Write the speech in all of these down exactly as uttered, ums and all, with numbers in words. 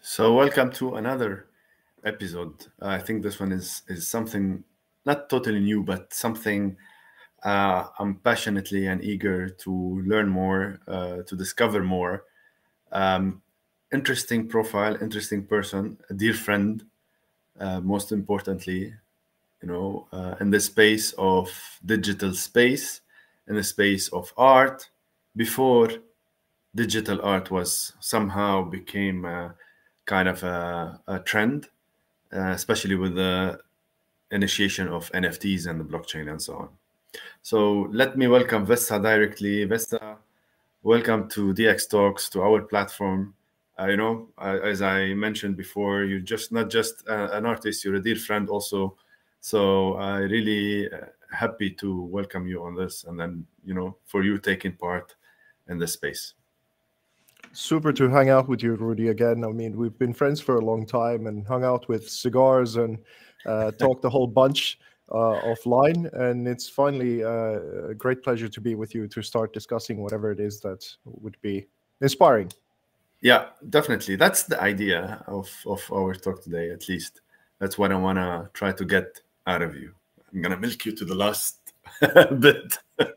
So welcome to another episode. Uh, I think this one is is something not totally new, but something uh, I'm passionately and eager to learn more, uh, to discover more. Um, Interesting profile, interesting person, a dear friend. Uh, most importantly, you know, uh, in the space of digital space, in the space of art, before digital art was somehow became a, kind of a, a trend, uh, especially with the initiation of N F Ts and the blockchain and so on. So let me welcome Vesta directly. Vesta, welcome to D X Talks, to our platform. Uh, you know, uh, as I mentioned before, you're just not just uh, an artist, you're a dear friend also. So I really uh, happy to welcome you on this, and then you know for you taking part in this space. Super to hang out with you, Rudy, again. I mean, we've been friends for a long time and hung out with cigars and uh, talked a whole bunch uh, offline. And it's finally uh, a great pleasure to be with you to start discussing whatever it is that would be inspiring. Yeah, definitely. That's the idea of, of our talk today, at least. That's what I want to try to get out of you. I'm going to milk you to the last bit.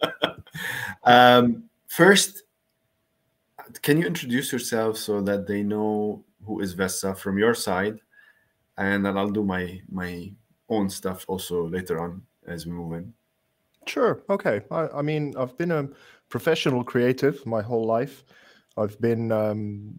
um, first, can you introduce yourself so that they know who is Vesta from your side? And then I'll do my, my own stuff also later on as we move in. Sure. Okay. I, I mean, I've been a professional creative my whole life. I've been, um,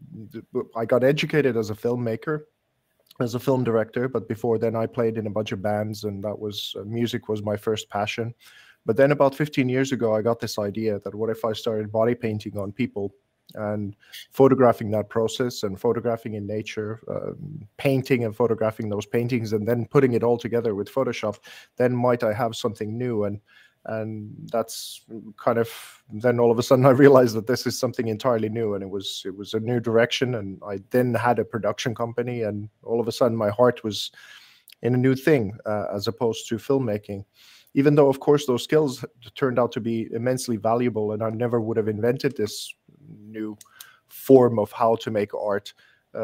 I got educated as a filmmaker, as a film director, but before then I played in a bunch of bands, and that was uh, music was my first passion. But then about fifteen years ago, I got this idea that what if I started body painting on people and photographing that process and photographing in nature, um, painting and photographing those paintings, and then putting it all together with Photoshop, then might I have something new? And and that's kind of then all of a sudden I realized that this is something entirely new, and it was it was a new direction. And I then had a production company, and all of a sudden my heart was in a new thing, uh, as opposed to filmmaking, even though of course those skills turned out to be immensely valuable, and I never would have invented this new form of how to make art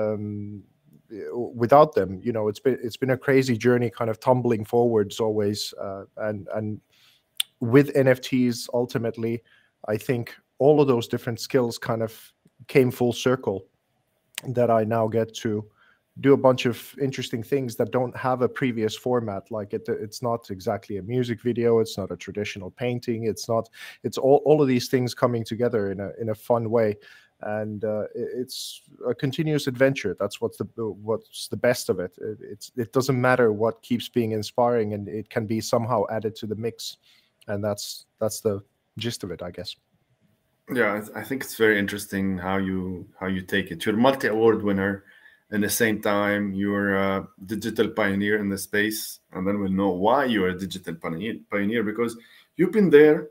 um, without them. You know, it's been it's been a crazy journey, kind of tumbling forwards always, uh, and and with N F Ts, ultimately, I think all of those different skills kind of came full circle, that I now get to do a bunch of interesting things that don't have a previous format. Like it, it's not exactly a music video. It's not a traditional painting. It's not, it's all, all of these things coming together in a, in a fun way. And uh, it's a continuous adventure. That's what's the what's the best of it. it. It's it doesn't matter what keeps being inspiring, and it can be somehow added to the mix. And that's that's the gist of it, I guess. Yeah, I think it's very interesting how you how you take it. You're a multi-award winner, and the same time you're a digital pioneer in the space, and then we'll know why you're a digital pioneer. Pioneer because you've been there,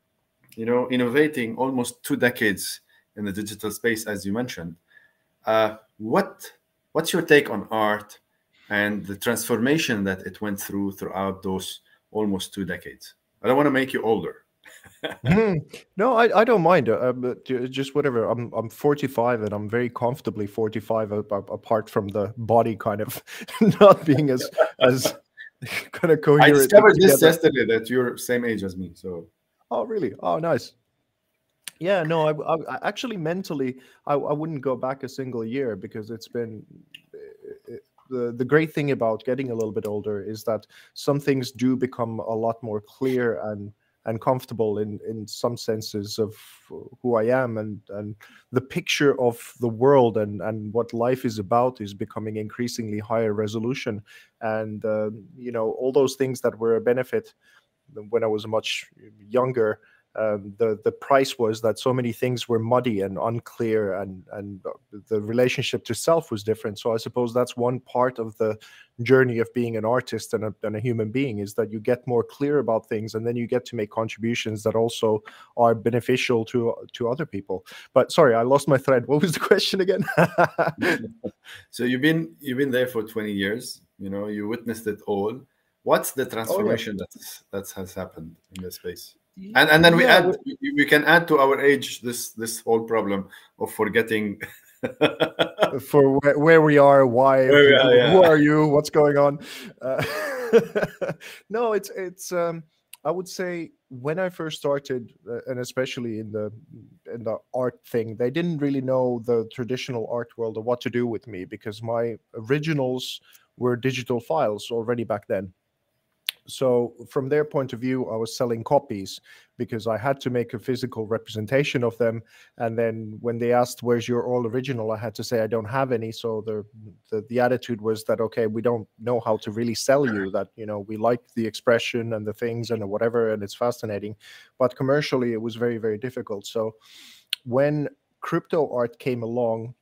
you know, innovating almost two decades in the digital space, as you mentioned. Uh, what what's your take on art and the transformation that it went through throughout those almost two decades? I don't want to make you older. Hmm. No, I, I don't mind. Uh, but ju- just whatever. I'm I'm forty-five, and I'm very comfortably forty-five, a- a- apart from the body kind of not being as as kind of I coherent discovered this together. yesterday that you're same age as me. So Oh, really? Oh, nice. Yeah, no, I, I I- actually mentally, I, I wouldn't go back a single year, because it's been uh, uh, the the great thing about getting a little bit older is that some things do become a lot more clear and and comfortable in in some senses of who I am, and and the picture of the world and and what life is about is becoming increasingly higher resolution. And uh, you know, all those things that were a benefit when I was much younger, um, the the price was that so many things were muddy and unclear, and and the relationship to self was different. So I suppose that's one part of the journey of being an artist and a, and a human being, is that you get more clear about things, and then you get to make contributions that also are beneficial to to other people. But sorry, I lost my thread. What was the question again? so you've been you've been there for twenty years. You know, you witnessed it all. What's the Oh yeah, transformation that's that has happened in this space? And and then we yeah. add we, we can add to our age this this whole problem of forgetting for where, where we are, why, Where we who, are, yeah. who are you, what's going on? Uh, no, it's it's. Um, I would say when I first started, uh, and especially in the in the art thing, they didn't really know the traditional art world or what to do with me because my originals were digital files already back then. So from their point of view, I was selling copies because I had to make a physical representation of them. And then when they asked, where's your all original, I had to say I don't have any. So the, the the attitude was that, okay, we don't know how to really sell you that, you know, we like the expression and the things and the whatever, and it's fascinating. But commercially, it was very, very difficult. So when crypto art came along,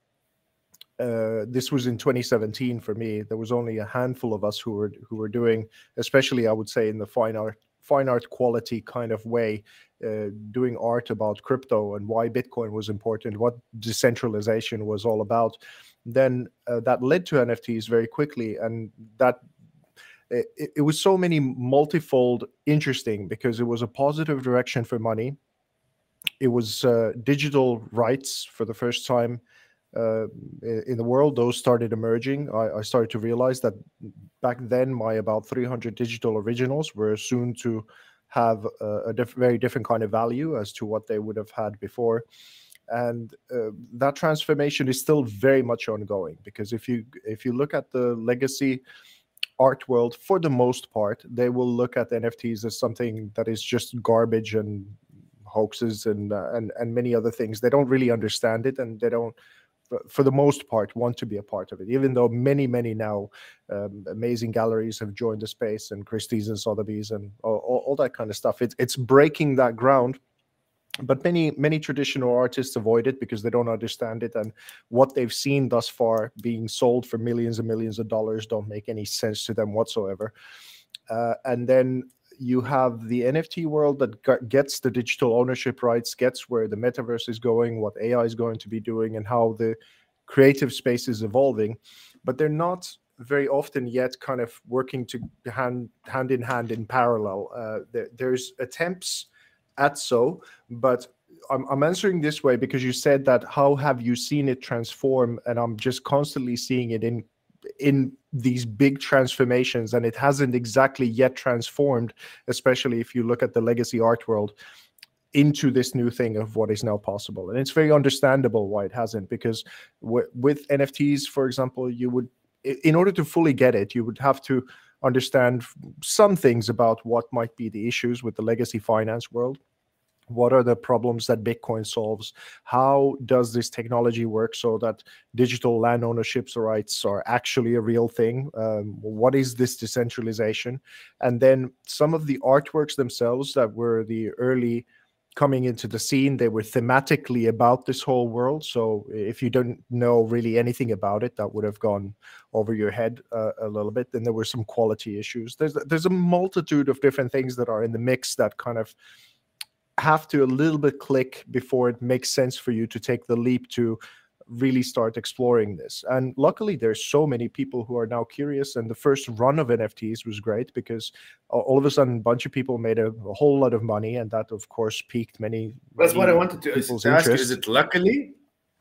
uh, this was in twenty seventeen for me. There was only a handful of us who were who were doing, especially I would say in the fine art fine art quality kind of way, uh, doing art about crypto and why Bitcoin was important, what decentralization was all about. Then uh, that led to N F Ts very quickly, and that it, it was so many multifold interesting because it was a positive direction for money. It was uh, digital rights for the first time uh, in the world. Those started emerging. I, I started to realize that back then my about three hundred digital originals were soon to have a, a diff very different kind of value as to what they would have had before. And uh, that transformation is still very much ongoing, because if you if you look at the legacy art world, for the most part, they will look at N F Ts as something that is just garbage and hoaxes and uh, and and many other things. They don't really understand it, and they don't, for the most part, want to be a part of it, even though many, many now um, amazing galleries have joined the space, and Christie's and Sotheby's and all, all, all that kind of stuff. It's, it's breaking that ground, but many, many traditional artists avoid it because they don't understand it, and what they've seen thus far being sold for millions and millions of dollars don't make any sense to them whatsoever. Uh, and then you have the N F T world that gets the digital ownership rights, gets where the metaverse is going, what A I is going to be doing, and how the creative space is evolving. But they're not very often yet kind of working to hand, hand in hand in parallel. Uh, there, there's attempts at so, but I'm, I'm answering this way because you said that how have you seen it transform? And I'm just constantly seeing it in in these big transformations, and it hasn't exactly yet transformed, especially if you look at the legacy art world, into this new thing of what is now possible. And it's very understandable why it hasn't, because with N F Ts, for example, you would, in order to fully get it, you would have to understand some things about what might be the issues with the legacy finance world. What are the problems that Bitcoin solves? How does this technology work so that digital land ownership rights are actually a real thing? Um, what is this decentralization? And then some of the artworks themselves that were the early coming into the scene, they were thematically about this whole world. So if you don't know really anything about it, that would have gone over your head uh, a little bit. Then there were some quality issues. There's, there's a multitude of different things that are in the mix that kind of have to a little bit click before it makes sense for you to take the leap to really start exploring this. And luckily there's so many people who are now curious, and the first run of N F Ts was great because all of a sudden a bunch of people made a, a whole lot of money, and that of course piqued many, That's many what I wanted to, people's to ask you. interest. Is it luckily?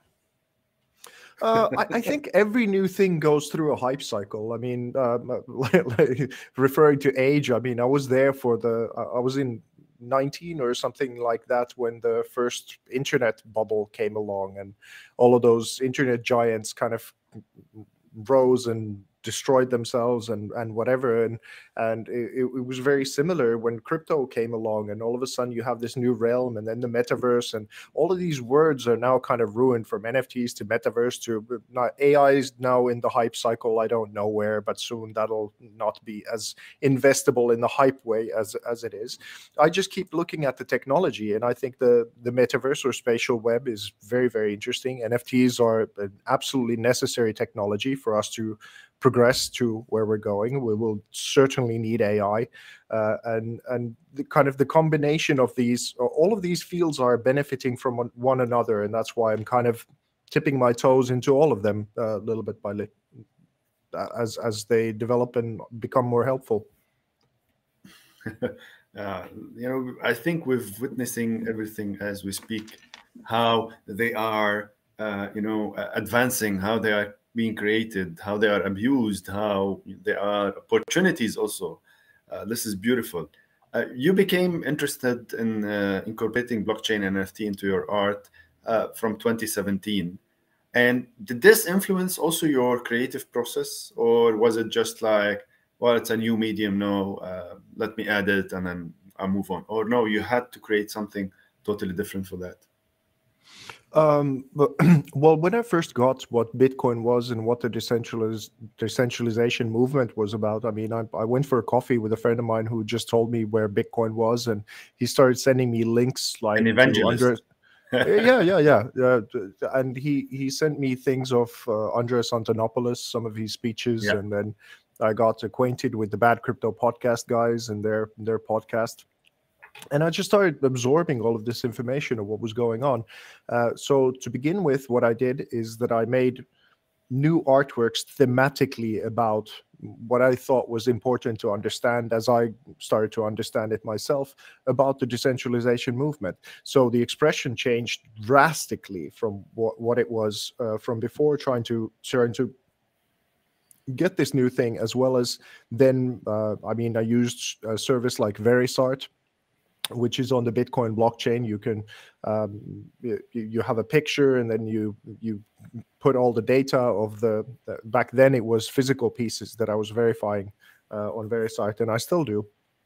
Uh, I, I think every new thing goes through a hype cycle. I mean, um, like, referring to age, I mean, I was there for the, I was in nineteen or something like that when the first internet bubble came along, and all of those internet giants kind of rose and destroyed themselves and and whatever, and and it, it was very similar when crypto came along, and all of a sudden you have this new realm, and then the metaverse, and all of these words are now kind of ruined, from N F Ts to metaverse to not, A I is now in the hype cycle. I don't know where, but soon that'll not be as investable in the hype way as as it is. I just keep looking at the technology, and I think the the metaverse or spatial web is very, very interesting. N F Ts are an absolutely necessary technology for us to progress to where we're going. We will certainly need A I, uh, and and the kind of the combination of these, all of these fields are benefiting from one, one another, and that's why I'm kind of tipping my toes into all of them uh, little bit by little, as as they develop and become more helpful. uh, you know, I think we're witnessing everything as we speak, how they are uh, you know, uh, advancing, how they are being created, how they are abused, how there are opportunities also. Uh, this is beautiful. Uh, you became interested in uh, incorporating blockchain and N F T into your art uh, from twenty seventeen. And did this influence also your creative process, or was it just like, well, it's a new medium, no, uh, let me add it and then I'll move on? Or no, you had to create something totally different for that? Um, but, well, when I first got what Bitcoin was and what the decentraliz- decentralization movement was about, I mean, I, I went for a coffee with a friend of mine who just told me where Bitcoin was, and he started sending me links like An to evangelist. under. yeah, yeah, yeah. Uh, t- and he he sent me things of uh, Andreas Antonopoulos, some of his speeches, Yeah. and then I got acquainted with the Bad Crypto podcast guys and their their podcast. And I just started absorbing all of this information of what was going on. Uh, so to begin with, what I did is that I made new artworks thematically about what I thought was important to understand as I started to understand it myself about the decentralization movement. So the expression changed drastically from what, what it was uh, from before, trying to trying to get this new thing, as well as then, uh, I mean, I used a service like Verisart, which is on the Bitcoin blockchain. You can um, you, you have a picture, and then you you put all the data of the. Uh, back then, it was physical pieces that I was verifying uh, on Verisite, and I still do.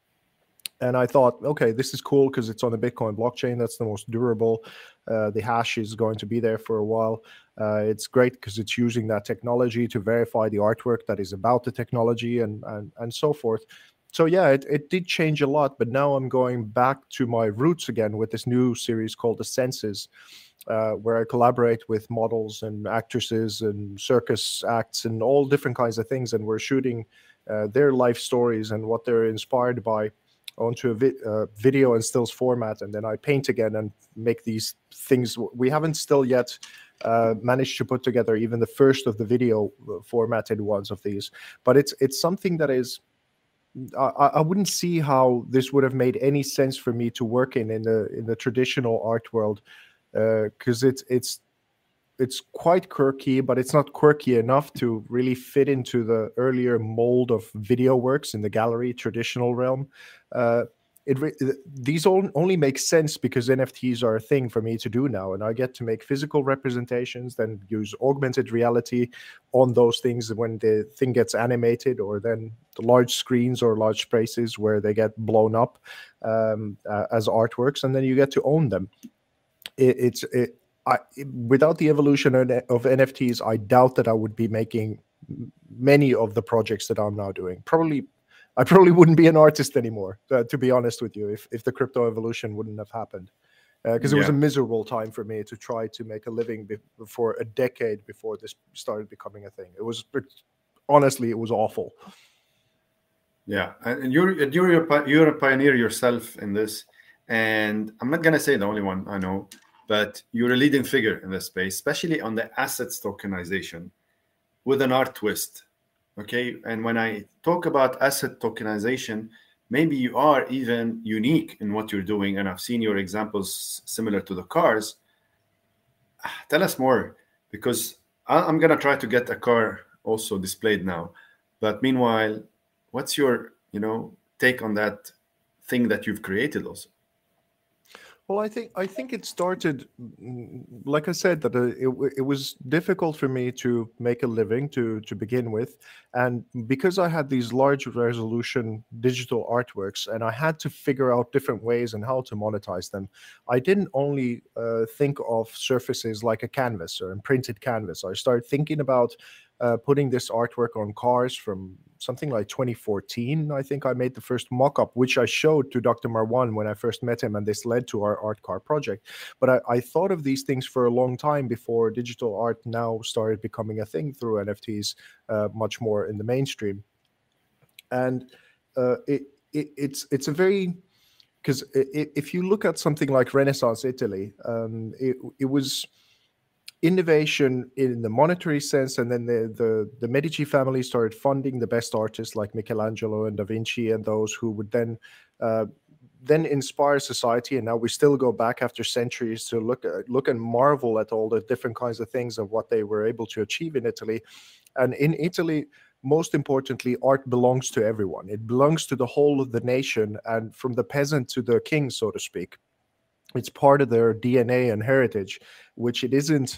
And I thought, okay, this is cool because it's on the Bitcoin blockchain. That's the most durable. Uh, the hash is going to be there for a while. Uh, it's great because it's using that technology to verify the artwork that is about the technology, and and and so forth. So yeah, it, it did change a lot, but now I'm going back to my roots again with this new series called The Senses, uh, where I collaborate with models and actresses and circus acts and all different kinds of things, and we're shooting uh, their life stories and what they're inspired by onto a vi- uh, video and stills format, and then I paint again and make these things. We haven't still yet uh, managed to put together even the first of the video formatted ones of these, but it's it's something that is. I, I wouldn't see how this would have made any sense for me to work in in the in the traditional art world, because uh, it's it's it's quite quirky, but it's not quirky enough to really fit into the earlier mold of video works in the gallery traditional realm. Uh, it these all only make sense because N F Ts are a thing for me to do now, and I get to make physical representations, then use augmented reality on those things when the thing gets animated, or then the large screens or large spaces where they get blown up um, uh, as artworks, and then you get to own them. It, it's it, I, without the evolution of N F Ts, I doubt that I would be making many of the projects that I'm now doing. Probably, I probably wouldn't be an artist anymore, uh, to be honest with you, if, if the crypto evolution wouldn't have happened. Because uh, it was yeah. a miserable time for me to try to make a living be- for a decade before this started becoming a thing. It was, honestly, it was awful. Yeah, and you're you're you're a pioneer yourself in this, and I'm not gonna say the only one I know, but you're a leading figure in this space, especially on the assets tokenization, with an art twist. Okay, and when I talk about asset tokenization, maybe you are even unique in what you're doing, and I've seen your examples similar to the cars. Tell us more, because I'm gonna try to get a car also displayed now, but meanwhile, what's your, you know, take on that thing that you've created also? Well, I think I think it started, like I said, that uh, it it was difficult for me to make a living to to begin with, and because I had these large resolution digital artworks, and I had to figure out different ways and how to monetize them. I didn't only uh, think of surfaces like a canvas or a printed canvas. I started thinking about uh, putting this artwork on cars from something like twenty fourteen. I think I made the first mock-up, which I showed to Doctor Marwan when I first met him, and this led to our art car project. But I, I thought of these things for a long time before digital art now started becoming a thing through N F Ts uh, much more in the mainstream. And uh, it, it it's it's a very, because if you look at something like Renaissance Italy, um, it, it was innovation in the monetary sense, and then the, the the Medici family started funding the best artists like Michelangelo and Da Vinci, and those who would then uh, then inspire society. And now we still go back after centuries to look at, look and marvel at all the different kinds of things of what they were able to achieve in Italy. And in Italy, most importantly, art belongs to everyone. It belongs to the whole of the nation, and from the peasant to the king, so to speak. It's part of their D N A and heritage, which it isn't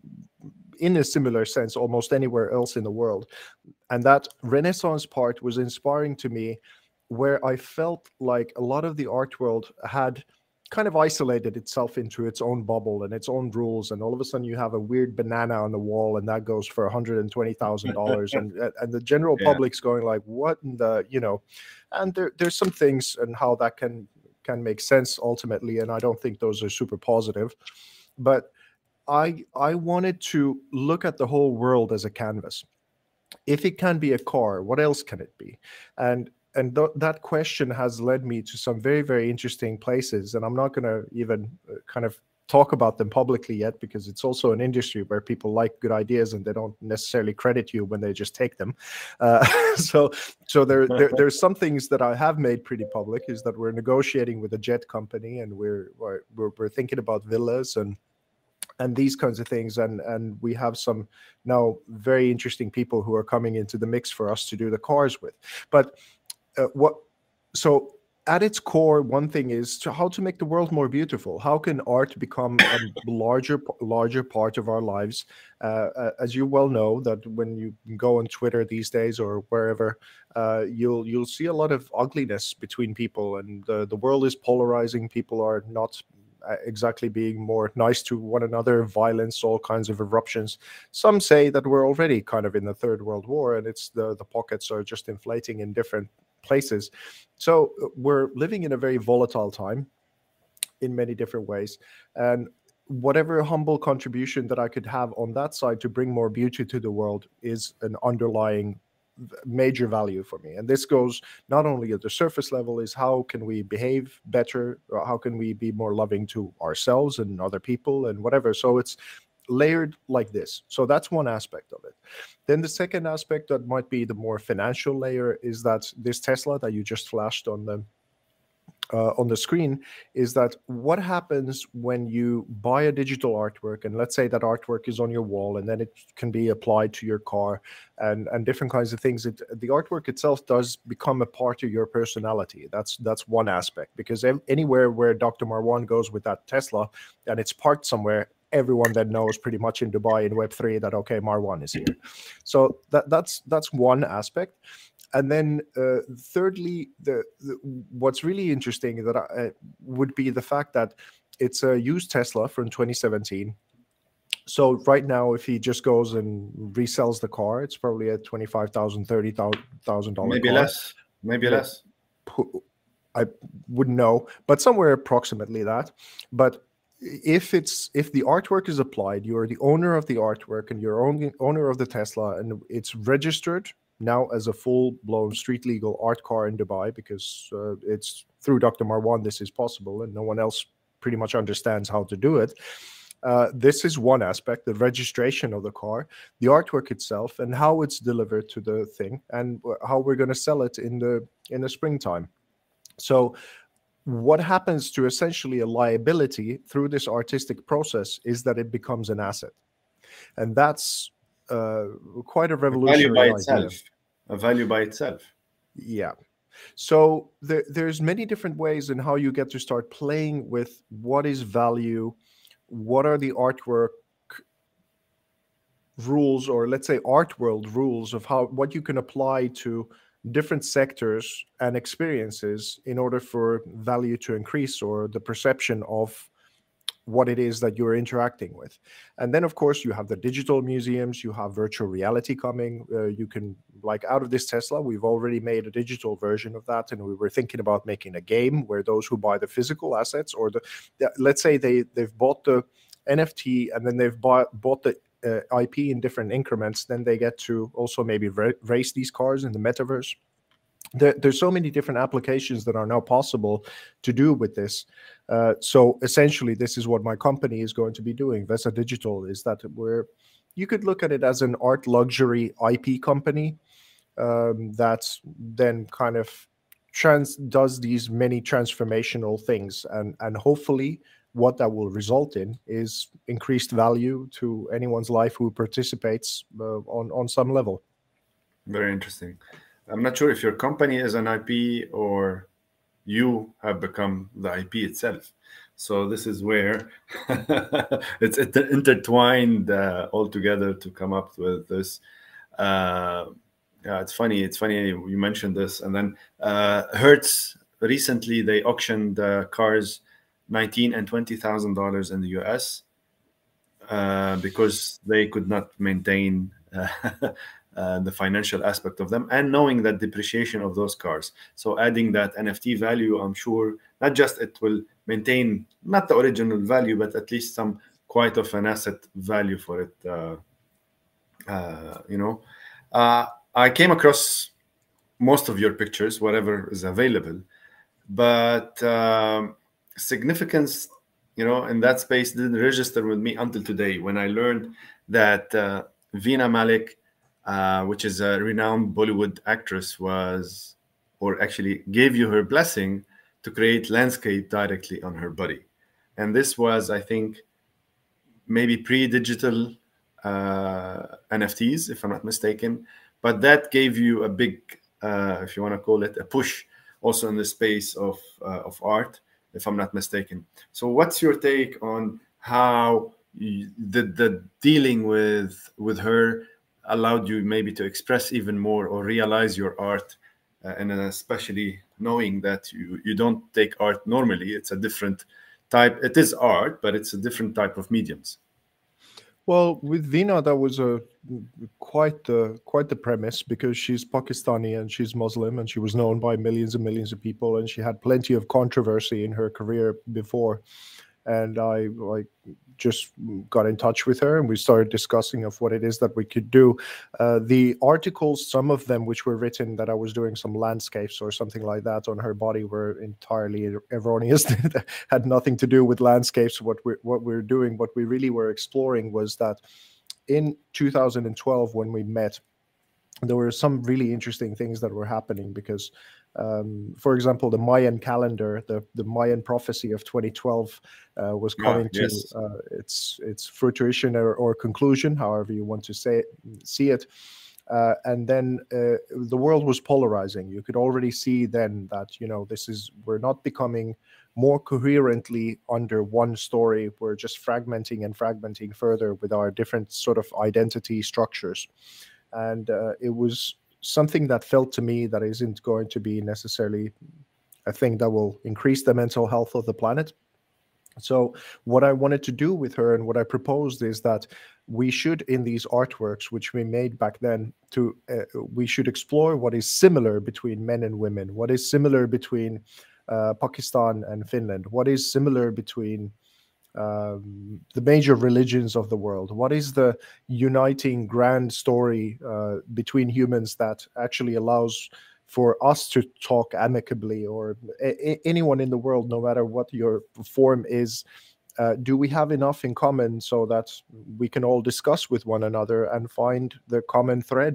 in a similar sense almost anywhere else in the world. And that Renaissance part was inspiring to me, where I felt like a lot of the art world had kind of isolated itself into its own bubble and its own rules, and all of a sudden you have a weird banana on the wall and that goes for one hundred twenty thousand dollars, and and the general yeah. public's going like, what in the, you know, and there there's some things and how that can can make sense ultimately, and I don't think those are super positive, but I I wanted to look at the whole world as a canvas. If it can be a car, what else can it be? And And th that question has led me to some very, very interesting places. And I'm not going to even uh, kind of talk about them publicly yet, because it's also an industry where people like good ideas and they don't necessarily credit you when they just take them. Uh, so so there, there there's some things that I have made pretty public, is that we're negotiating with a jet company, and we're we're, we're thinking about villas and and these kinds of things. And, and we have some now very interesting people who are coming into the mix for us to do the cars with. But Uh, what so at its core, one thing is to how to make the world more beautiful. How can art become a larger larger part of our lives? Uh, as you well know, that when you go on Twitter these days or wherever, uh, you'll you'll see a lot of ugliness between people, and the the world is polarizing. People are not exactly being more nice to one another, violence, all kinds of eruptions. Some say that we're already kind of in the Third World War, and it's the the pockets are just inflating in different places. So we're living in a very volatile time in many different ways, and whatever humble contribution that I could have on that side to bring more beauty to the world is an underlying major value for me. And this goes not only at the surface level, is how can we behave better, or how can we be more loving to ourselves and other people and whatever. So it's layered like this. So that's one aspect of it. Then the second aspect that might be the more financial layer is that this Tesla that you just flashed on the uh, on the screen, is that what happens when you buy a digital artwork, and let's say that artwork is on your wall, and then it can be applied to your car and and different kinds of things. It, the artwork itself does become a part of your personality. That's that's one aspect, because anywhere where Doctor Marwan goes with that Tesla and it's parked somewhere, everyone then knows pretty much in Dubai in Web three that, okay, Marwan is here. So that that's that's one aspect. And then uh, thirdly, the, the what's really interesting that I, uh, would be the fact that it's a used Tesla from twenty seventeen. So right now, if he just goes and resells the car, it's probably a twenty-five thousand dollars, thirty thousand dollars maybe car. less, maybe yeah. less. I wouldn't know, but somewhere approximately that. But if it's if the artwork is applied, you're the owner of the artwork and you're own, owner of the Tesla, and it's registered now as a full-blown street legal art car in Dubai, because uh, it's through Doctor Marwan this is possible, and no one else pretty much understands how to do it. Uh, this is one aspect: the registration of the car, the artwork itself, and how it's delivered to the thing, and how we're going to sell it in the in the springtime. So what happens to essentially a liability through this artistic process is that it becomes an asset. And that's uh, quite a revolutionary a value by idea. itself. A value by itself. Yeah. So there, there's many different ways in how you get to start playing with what is value, what are the artwork rules, or let's say art world rules of how what you can apply to different sectors and experiences in order for value to increase, or the perception of what it is that you're interacting with. And then of course you have the digital museums, you have virtual reality coming. Uh, you can, like out of this Tesla, we've already made a digital version of that, and we were thinking about making a game where those who buy the physical assets, or the, the let's say they they've bought the N F T and then they've bought bought the uh, I P in different increments, then they get to also maybe race these cars in the metaverse. There, there's so many different applications that are now possible to do with this. Uh, so essentially, this is what my company is going to be doing. Vesa Digital is that we're, you could look at it as an art luxury I P company um, that then kind of trans does these many transformational things, and and hopefully what that will result in is increased value to anyone's life who participates uh, on on some level. Very interesting. I'm not sure if your company is an I P or you have become the I P itself. So this is where it's intertwined uh, all together to come up with this. Uh, yeah, it's funny. It's funny you mentioned this. And then uh, Hertz recently they auctioned uh, cars nineteen and twenty thousand dollars in the U S uh, because they could not maintain uh, uh, the financial aspect of them, and knowing that depreciation of those cars. So adding that N F T value, I'm sure not just it will maintain not the original value, but at least some quite of an asset value for it. Uh, uh, you know, uh, I came across most of your pictures, whatever is available, but um, significance, you know, in that space didn't register with me until today when I learned that uh, Veena Malik, uh, which is a renowned Bollywood actress, was, or actually gave you her blessing to create landscape directly on her body. And this was, I think, maybe pre-digital uh, N F Ts, if I'm not mistaken. But that gave you a big, uh, if you want to call it, a push also in the space of uh, of art, if I'm not mistaken. So what's your take on how you, the, the dealing with with her allowed you maybe to express even more or realize your art, uh, and especially knowing that you, you don't take art normally, it's a different type, it is art, but it's a different type of mediums. Well, with Veena, that was a quite the quite the premise, because she's Pakistani and she's Muslim, and she was known by millions and millions of people, and she had plenty of controversy in her career before. And I like just got in touch with her, and we started discussing of what it is that we could do. Uh, the articles, some of them which were written that I was doing some landscapes or something like that on her body, were entirely erroneous. Had nothing to do with landscapes. What we what we we're doing, what we really were exploring, was that in two thousand twelve when we met, there were some really interesting things that were happening, because um, for example, the Mayan calendar, the, the Mayan prophecy of twenty twelve uh, was coming ah, yes. to uh, its its fruition or, or conclusion, however you want to say see it. Uh, and then uh, the world was polarizing. You could already see then that, you know, this is, we're not becoming more coherently under one story. We're just fragmenting and fragmenting further with our different sort of identity structures. And uh, it was something that felt to me that isn't going to be necessarily a thing that will increase the mental health of the planet. So what I wanted to do with her, and what I proposed, is that we should, in these artworks which we made back then, to uh, we should explore what is similar between men and women, what is similar between uh, Pakistan and Finland, what is similar between Um, the major religions of the world. What is the uniting grand story uh, between humans that actually allows for us to talk amicably, or a- anyone in the world, no matter what your form is? Uh, do we have enough in common so that we can all discuss with one another and find the common thread,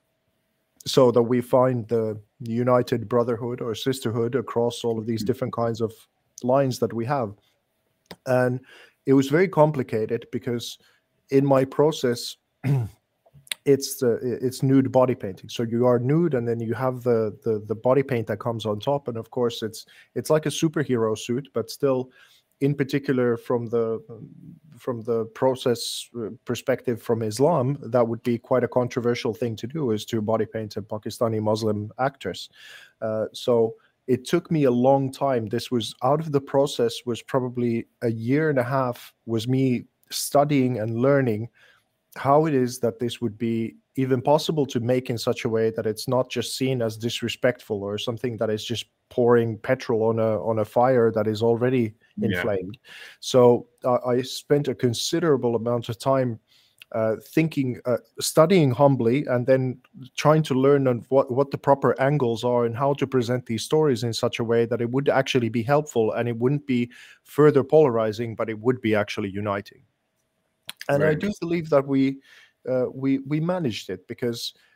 so that we find the united brotherhood or sisterhood across all of these different kinds of lines that we have? And it was very complicated, because in my process, it's the it's nude body painting. So you are nude, and then you have the, the the body paint that comes on top, and of course it's it's like a superhero suit, but still, in particular from the from the process perspective from Islam, that would be quite a controversial thing to do, is to body paint a Pakistani Muslim actress. Uh, so. It took me a long time. This was out of the process, was probably a year and a half, was me studying and learning how it is that this would be even possible to make in such a way that it's not just seen as disrespectful or something that is just pouring petrol on a on a fire that is already inflamed. Yeah. So uh, I spent a considerable amount of time Uh, thinking, uh, studying humbly, and then trying to learn on what, what the proper angles are and how to present these stories in such a way that it would actually be helpful, and it wouldn't be further polarizing, but it would be actually uniting. And right. I do believe that we uh, we we managed it, because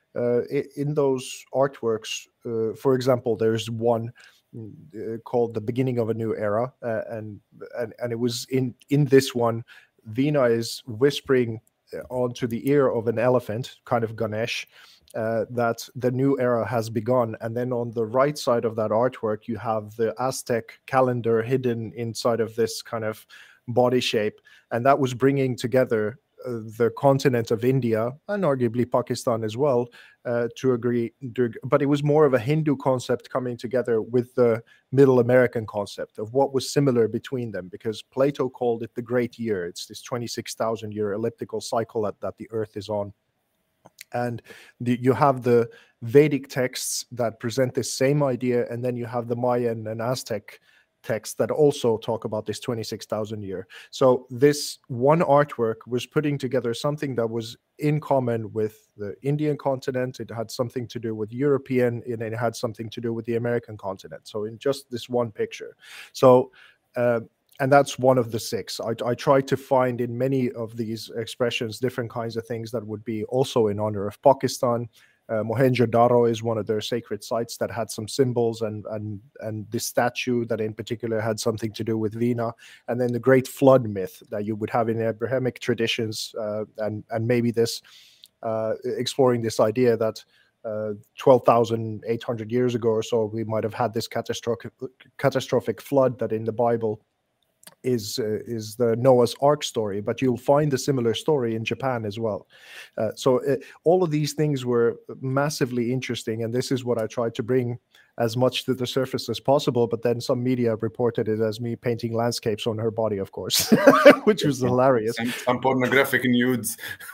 uh, in those artworks, uh, for example, there's one uh, called "The Beginning of a New Era," uh, and and and it was in in this one, Veena is whispering onto the ear of an elephant, kind of Ganesh, uh, that the new era has begun. And then on the right side of that artwork, you have the Aztec calendar hidden inside of this kind of body shape. And that was bringing together uh, the continent of India and arguably Pakistan as well, uh, to agree. To, but it was more of a Hindu concept coming together with the Middle American concept of what was similar between them, because Plato called it the Great Year. It's this twenty-six thousand year elliptical cycle that, that the Earth is on. And the, you have the Vedic texts that present this same idea, and then you have the Mayan and Aztec texts that also talk about this twenty-six thousand year. So this one artwork was putting together something that was in common with the Indian continent. It had something to do with European, and it had something to do with the American continent. So in just this one picture. So, uh, and that's one of the six. I, I tried to find in many of these expressions different kinds of things that would be also in honor of Pakistan. Uh, Mohenjo-Daro is one of their sacred sites that had some symbols, and and and this statue that in particular had something to do with Veena, and then the Great Flood myth that you would have in Abrahamic traditions, uh, and and maybe this uh, exploring this idea that uh, twelve thousand eight hundred years ago or so we might have had this catastrophic catastrophic flood that in the Bible is uh, is the Noah's Ark story, but you'll find a similar story in Japan as well. Uh, so uh, all of these things were massively interesting, and this is what I tried to bring as much to the surface as possible. But then some media reported it as me painting landscapes on her body, of course, which was hilarious. Some, some pornographic nudes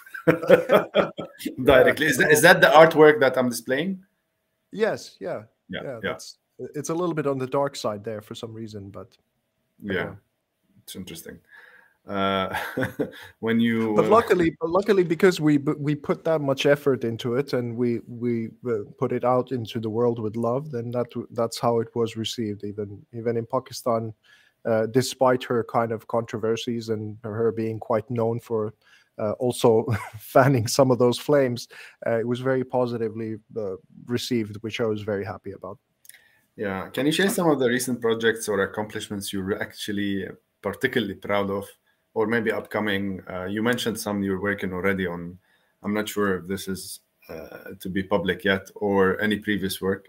directly. Is that, is that the artwork that I'm displaying? Yes. Yeah. Yeah. Yeah. yeah. That's, it's a little bit on the dark side there for some reason, but yeah. yeah. It's interesting. Uh, when you, but uh, luckily, but luckily, because we we put that much effort into it and we we uh, put it out into the world with love, then that that's how it was received. Even even in Pakistan, uh, despite her kind of controversies and her being quite known for uh, also fanning some of those flames, uh, it was very positively uh, received, which I was very happy about. Yeah, can you share some of the recent projects or accomplishments you're actually particularly proud of, or maybe upcoming? Uh, you mentioned some you're working already on. I'm not sure if this is uh, to be public yet, or any previous work.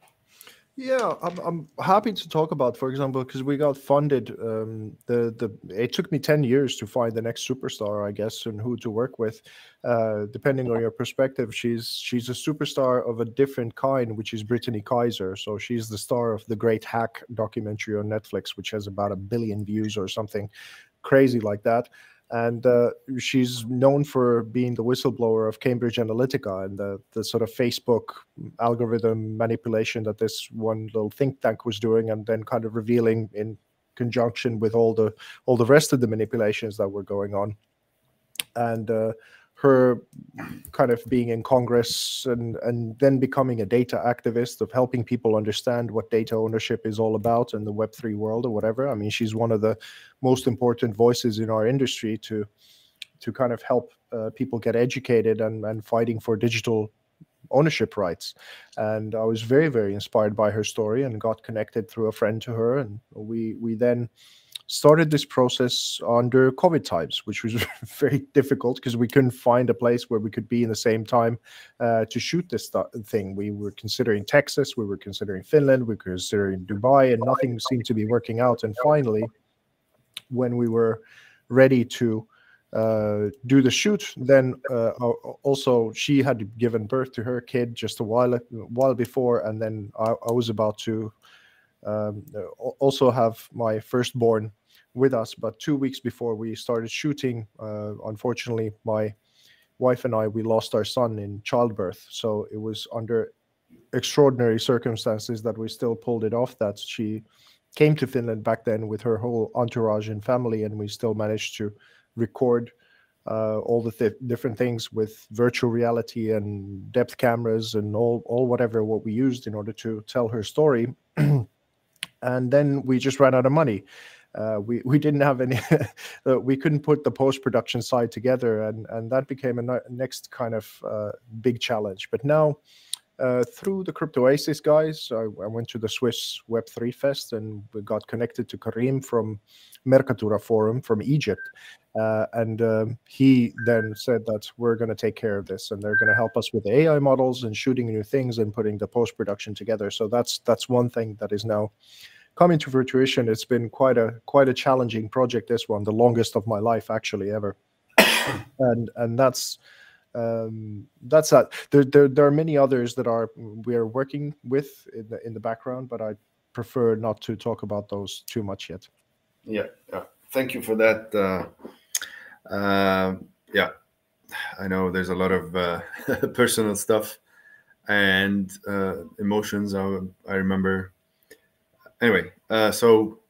Yeah, I'm, I'm happy to talk about, for example, because we got funded. Um, the the it took me ten years to find the next superstar, I guess, and who to work with. Uh, depending on your perspective, she's she's a superstar of a different kind, which is Brittany Kaiser. So she's the star of the Great Hack documentary on Netflix, which has about a billion views or something crazy like that. And uh, she's known for being the whistleblower of Cambridge Analytica and the, the sort of Facebook algorithm manipulation that this one little think tank was doing, and then kind of revealing in conjunction with all the all the rest of the manipulations that were going on. And uh, her kind of being in Congress and, and then becoming a data activist of helping people understand what data ownership is all about in the Web three world or whatever. I mean, she's one of the most important voices in our industry to to kind of help uh, people get educated and, and fighting for digital ownership rights. And I was very, very inspired by her story and got connected through a friend to her. And we we then started this process under COVID times, which was very difficult because we couldn't find a place where we could be in the same time uh, to shoot this th- thing. We were considering Texas, we were considering Finland, we were considering Dubai, and nothing seemed to be working out. And finally, when we were ready to uh, do the shoot, then uh, also she had given birth to her kid just a while, a while before, and then I, I was about to um, also have my firstborn with us. But two weeks before we started shooting, uh, unfortunately, my wife and I, we lost our son in childbirth. So it was under extraordinary circumstances that we still pulled it off, that she came to Finland back then with her whole entourage and family, and we still managed to record uh, all the th- different things with virtual reality and depth cameras and all, all whatever what we used in order to tell her story. And then we just ran out of money. Uh, we we didn't have any. uh, we couldn't put the post production side together, and and that became a no- next kind of uh, big challenge. But now. Uh, through the Crypto Oasis guys, I, I went to the Swiss Web three Fest and we got connected to Karim from Mercatura Forum from Egypt. Uh, and um, he then said that we're going to take care of this and they're going to help us with A I models and shooting new things and putting the post-production together. So that's that's one thing that is now coming to fruition. It's been quite a quite a challenging project, this one, the longest of my life actually ever. and and that's um that's that there, there there are many others that are we're working with in the in the background, but I prefer not to talk about those too much yet. Yeah, yeah. Thank you for that. Uh, uh, yeah, I know there's a lot of uh, personal stuff and uh, emotions. I, I remember. Anyway, uh, so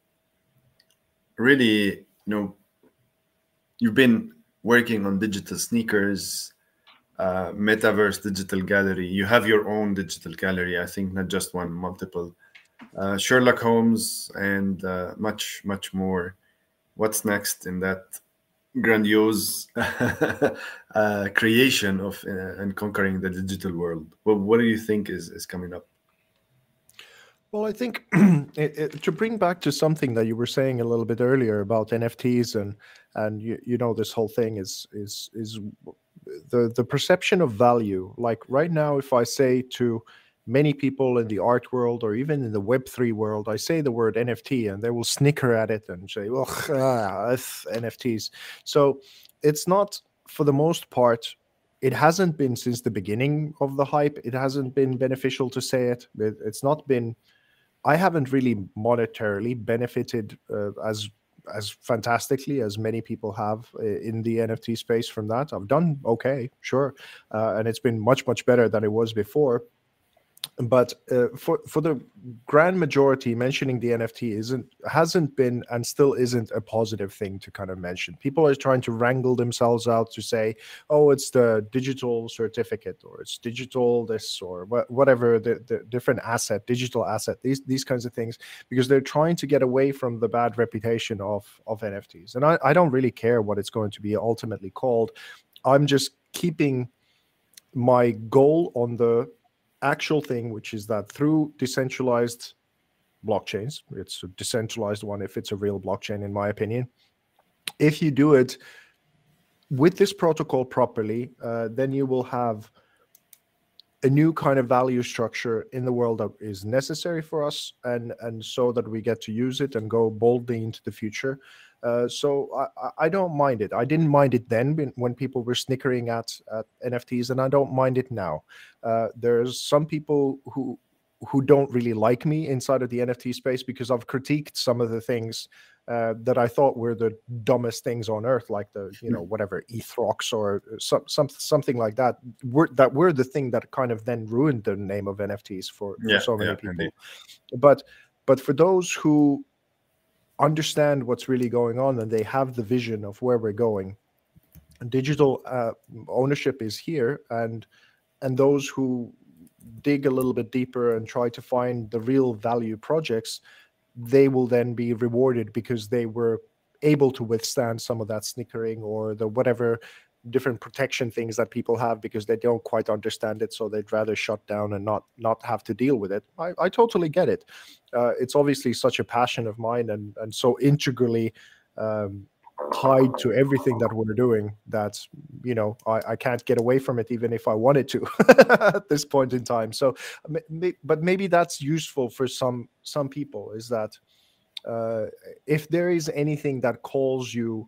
really, you know, you've been working on digital sneakers. Uh, metaverse digital gallery. You have your own digital gallery, I think, not just one, multiple. Uh, Sherlock Holmes and uh, much, much more. What's next in that grandiose uh, creation of uh, and conquering the digital world? Well, what do you think is, is coming up? Well, I think it, it, to bring back to something that you were saying a little bit earlier about N F Ts and and you, you know this whole thing is is is the the perception of value. Like right now, if I say to many people in the art world or even in the Web three world, I say the word N F T and they will snicker at it and say, well, ah, N F Ts. So it's not, for the most part, it hasn't been since the beginning of the hype. It hasn't been beneficial to say it. it it's not been, I haven't really monetarily benefited uh, as as fantastically as many people have uh, in the N F T space from that. I've done okay, sure, uh, and it's been much much better than it was before. But uh, for for the grand majority, mentioning the N F T isn't hasn't been and still isn't a positive thing to kind of mention. People are trying to wrangle themselves out to say, "Oh, it's the digital certificate, or it's digital this, or wh- whatever the, the different asset, digital asset." These these kinds of things, because they're trying to get away from the bad reputation of of N F Ts. And I, I don't really care what it's going to be ultimately called. I'm just keeping my goal on the actual thing, which is that through decentralized blockchains, it's a decentralized one if it's a real blockchain, in my opinion. If you do it with this protocol properly, uh, then you will have a new kind of value structure in the world that is necessary for us, and and so that we get to use it and go boldly into the future. Uh, so I, I don't mind it. I didn't mind it then when people were snickering at, at N F Ts, and I don't mind it now. Uh, there's some people who who don't really like me inside of the N F T space because I've critiqued some of the things uh, that I thought were the dumbest things on earth, like the, you know, whatever, Ethrox or some, some something like that, were, that were the thing that kind of then ruined the name of N F Ts for, for Yeah, so many yeah, people. indeed. But but for those who understand what's really going on and they have the vision of where we're going, digital uh, ownership is here, and and those who dig a little bit deeper and try to find the real value projects, they will then be rewarded because they were able to withstand some of that snickering or the whatever different protection things that people have because they don't quite understand it, so they'd rather shut down and not not have to deal with it. I, I totally get it. Uh, it's obviously such a passion of mine and and so integrally um, tied to everything that we're doing that, you know, I, I can't get away from it even if I wanted to at this point in time. So, but maybe that's useful for some some people, is that uh, if there is anything that calls you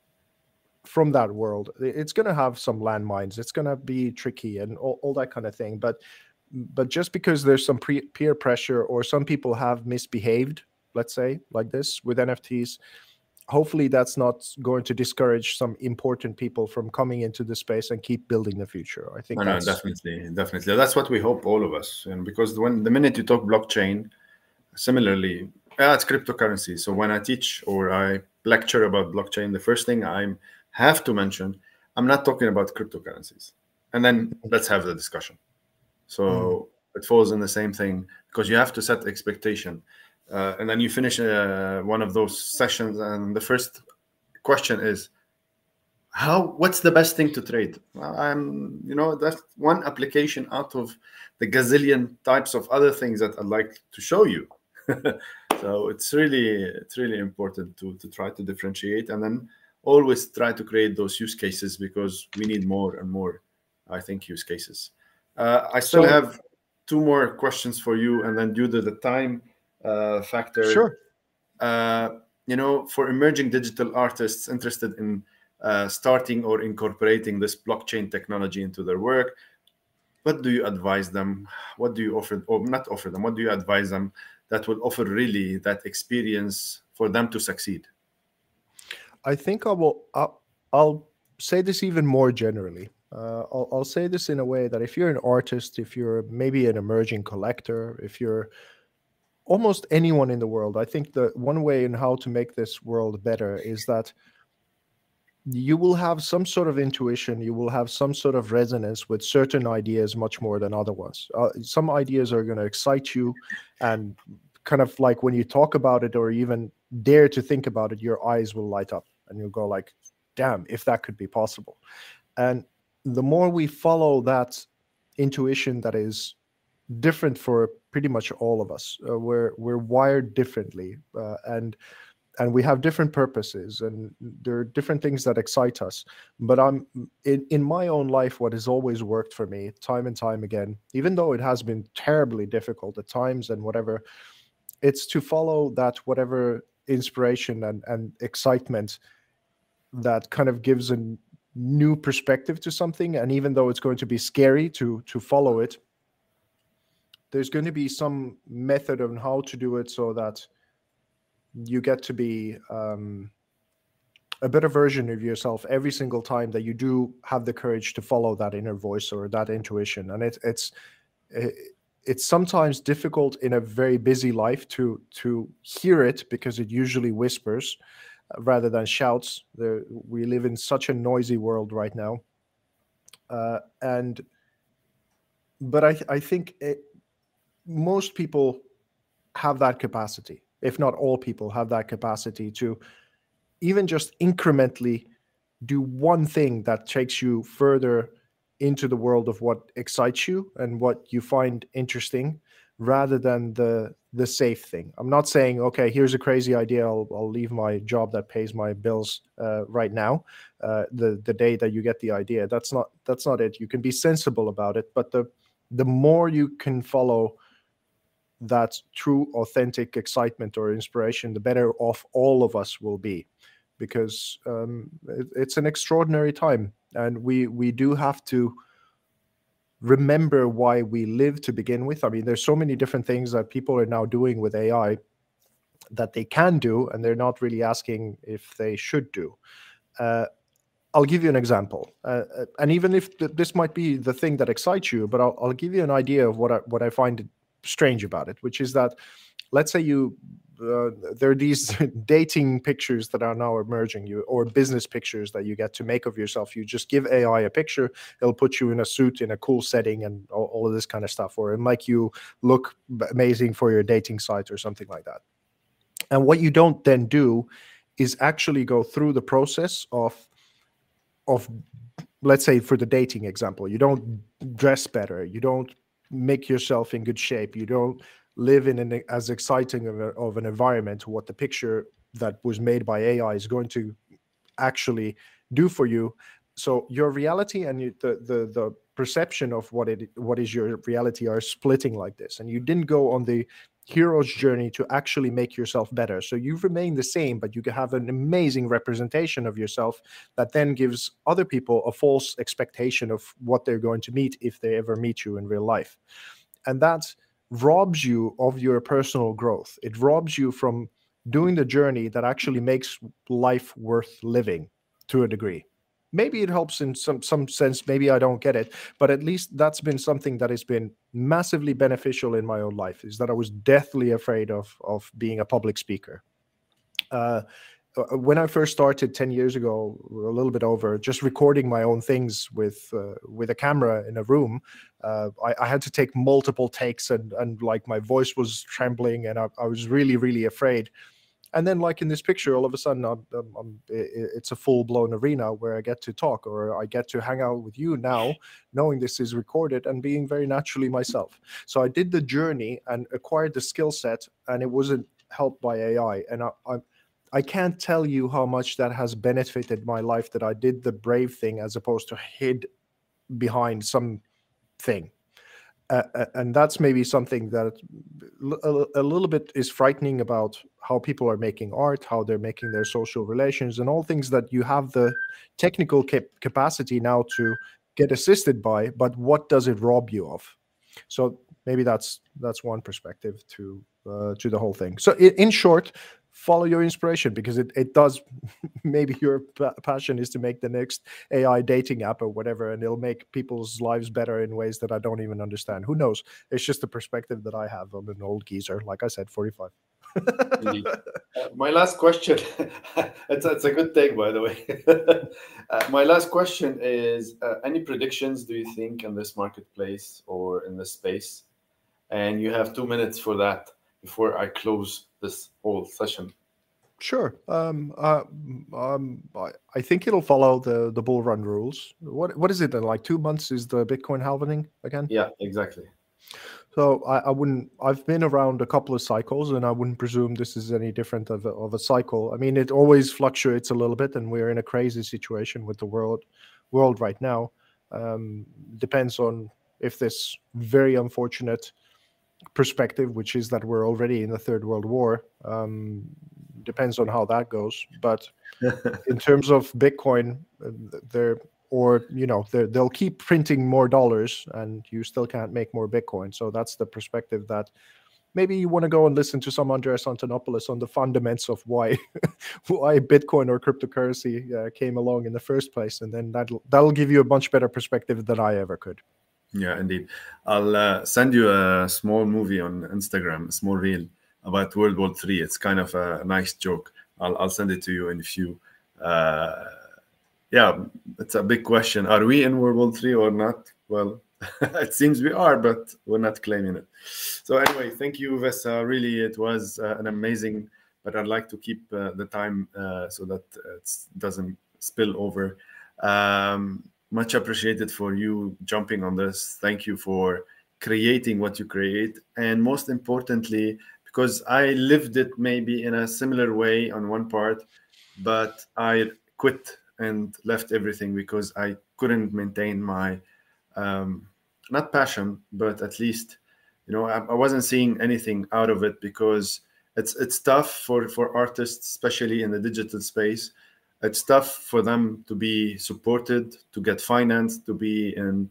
from that world, it's going to have some landmines, it's going to be tricky and all, all that kind of thing. But but just because there's some pre- peer pressure or some people have misbehaved, let's say like this with N F Ts, hopefully that's not going to discourage some important people from coming into the space and keep building the future. I think No, no, that's definitely, definitely. That's what we hope, all of us. And because when the minute you talk blockchain, similarly, yeah, it's cryptocurrency. So when I teach or I lecture about blockchain, the first thing I have to mention, I'm not talking about cryptocurrencies. And then let's have the discussion. So Mm. it falls in the same thing because you have to set expectation. uh, and then you finish uh, one of those sessions, and the first question is, how what's the best thing to trade? Well, I'm you know that's one application out of the gazillion types of other things that I'd like to show you. So it's really it's really important to to try to differentiate, and then always try to create those use cases, because we need more and more, I think, use cases. uh, I still So- have two more questions for you, and then due to the time uh, factor, Sure. uh, you know, for emerging digital artists interested in uh, starting or incorporating this blockchain technology into their work, what do you advise them? What do you offer, or not offer them? What do you advise them that will offer really that experience for them to succeed? I think I will. I'll, I'll say this even more generally. Uh, I'll, I'll say this in a way that if you're an artist, if you're maybe an emerging collector, if you're almost anyone in the world, I think the one way in how to make this world better is that you will have some sort of intuition, you will have some sort of resonance with certain ideas much more than other ones. Uh, some ideas are going to excite you, and kind of like when you talk about it or even dare to think about it, your eyes will light up and you'll go like, damn, if that could be possible. And the more we follow that intuition that is different for pretty much all of us, uh, we're we're wired differently, uh, and and we have different purposes, and there are different things that excite us. But I'm in, in my own life, what has always worked for me time and time again, even though it has been terribly difficult at times and whatever, it's to follow that whatever inspiration and, and excitement that kind of gives a new perspective to something. And even though it's going to be scary to to follow it, there's going to be some method on how to do it so that you get to be um, a better version of yourself every single time that you do have the courage to follow that inner voice or that intuition. And it, it's it, it's sometimes difficult in a very busy life to to hear it, because it usually whispers rather than shouts. There, we live in such a noisy world right now, uh, and but I I think it, most people have that capacity, if not all people have that capacity, to even just incrementally do one thing that takes you further into the world of what excites you and what you find interesting, rather than the the safe thing. I'm not saying, okay, here's a crazy idea, I'll, I'll leave my job that pays my bills uh, right now, uh, the the day that you get the idea. That's not that's not it. You can be sensible about it, but the the more you can follow that true, authentic excitement or inspiration, the better off all of us will be, because um, it, it's an extraordinary time, and we we do have to remember why we live to begin with. I mean, there's so many different things that people are now doing with A I that they can do, and they're not really asking if they should do. Uh, I'll give you an example, uh, and even if th- this might be the thing that excites you, but I'll, I'll give you an idea of what I, what I find strange about it, which is that, let's say you uh, there are these dating pictures that are now emerging, you or business pictures that you get to make of yourself. You just give A I a picture, it'll put you in a suit in a cool setting and all, all of this kind of stuff, or it'll make you look amazing for your dating site or something like that. And what you don't then do is actually go through the process of of let's say, for the dating example, you don't dress better, you don't make yourself in good shape, you don't live in an as exciting of, a, of an environment, what the picture that was made by A I is going to actually do for you. So your reality and you, the, the the perception of what it what is your reality are splitting like this, and you didn't go on the hero's journey to actually make yourself better. So you remain the same, but you have an amazing representation of yourself that then gives other people a false expectation of what they're going to meet if they ever meet you in real life. And that robs you of your personal growth. It robs you from doing the journey that actually makes life worth living to a degree. Maybe it helps in some some sense, maybe I don't get it, but at least that's been something that has been massively beneficial in my own life, is that I was deathly afraid of of being a public speaker. Uh, when I first started ten years ago, a little bit over, just recording my own things with uh, with a camera in a room, Uh, I, I had to take multiple takes, and and like my voice was trembling, and I, I was really really afraid. And then, like in this picture, all of a sudden, I'm, I'm, I'm, it's a full-blown arena where I get to talk, or I get to hang out with you now, knowing this is recorded and being very naturally myself. So I did the journey and acquired the skill set, and it wasn't helped by A I. And I, I, I can't tell you how much that has benefited my life, that I did the brave thing as opposed to hid behind something. Uh, and that's maybe something that a, a little bit is frightening about how people are making art, how they're making their social relations, and all things that you have the technical cap capacity now to get assisted by, but what does it rob you of? So maybe that's that's one perspective to uh, to the whole thing. So in, in short, follow your inspiration, because it, it does. Maybe your pa passion is to make the next A I dating app or whatever, and it'll make people's lives better in ways that I don't even understand. Who knows? It's just a perspective that I have on an old geezer, like I said, forty-five. Indeed. Uh, my last question, it's, it's a good take, by the way. uh, my last question is, uh, any predictions do you think in this marketplace or in this space? And you have two minutes for that before I close this whole session. Sure. Um, uh, um, I, I think it'll follow the, the bull run rules. What What is it then? Like two months is the Bitcoin halving again? Yeah, exactly. So I, I wouldn't, I've been around a couple of cycles, and I wouldn't presume this is any different of a, of a cycle. I mean, it always fluctuates a little bit, and we're in a crazy situation with the world world right now. Um, depends on if this very unfortunate perspective, which is that we're already in the Third World War, um, depends on how that goes. But in terms of Bitcoin, they're or you know they'll keep printing more dollars, and you still can't make more Bitcoin. So that's the perspective that maybe you want to go and listen to some Andreas Antonopoulos on the fundamentals of why why Bitcoin or cryptocurrency uh, came along in the first place, and then that'll that'll give you a much better perspective than I ever could. Yeah, indeed. I'll uh, send you a small movie on Instagram, a small reel about World War Three. It's kind of a nice joke. I'll I'll send it to you in a few. Uh, yeah, it's a big question. Are we in World War Three or not? Well, it seems we are, but we're not claiming it. So anyway, thank you, Vesa. Really, it was uh, an amazing. But I'd like to keep uh, the time uh, so that it doesn't spill over. Um, much appreciated for you jumping on this. Thank you for creating what you create, and most importantly, because I lived it maybe in a similar way on one part, but I quit and left everything because I couldn't maintain my um, not passion, but at least, you know, I, I wasn't seeing anything out of it, because it's it's tough for for artists, especially in the digital space. It's tough for them to be supported, to get financed, to be in.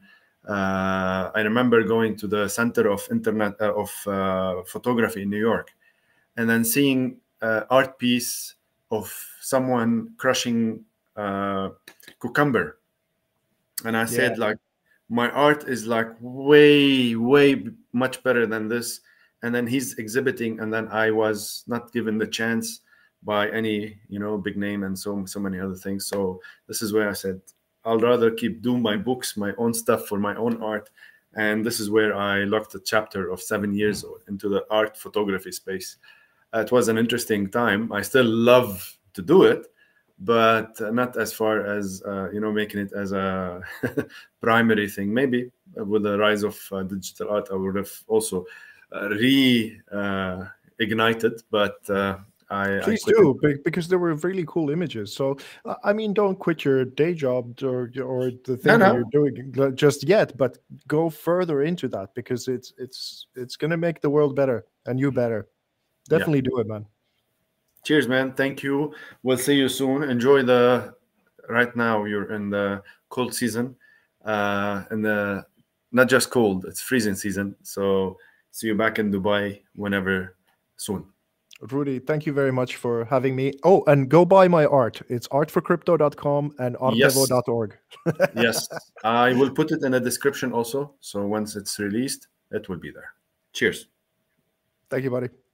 Uh, I remember going to the Center of Internet uh, of uh, Photography in New York, and then seeing uh, art piece of someone crushing uh, cucumber, and I said, yeah, like, my art is like way, way much better than this. And then he's exhibiting, and then I was not given the chance by any, you know, big name and so so many other things. So this is where I said, I'll rather keep doing my books, my own stuff for my own art. And this is where I locked a chapter of seven years into the art photography space. Uh, it was an interesting time. I still love to do it, but not as far as, uh, you know, making it as a primary thing. Maybe with the rise of uh, digital art, I would have also uh, re-ignited, uh, but uh, I, Please I do, because there were really cool images. So, I mean, don't quit your day job or or the thing no, no. that you're doing just yet, but go further into that, because it's it's it's going to make the world better and you better. Definitely yeah. do it, man. Cheers, man. Thank you. We'll see you soon. Enjoy the. Right now, you're in the cold season, uh, and the not just cold; it's freezing season. So, see you back in Dubai whenever soon. Rudy, thank you very much for having me. Oh, and go buy my art. It's art for crypto dot com and artevo dot org. Yes. Yes, I will put it in the description also. So once it's released, it will be there. Cheers. Thank you, buddy.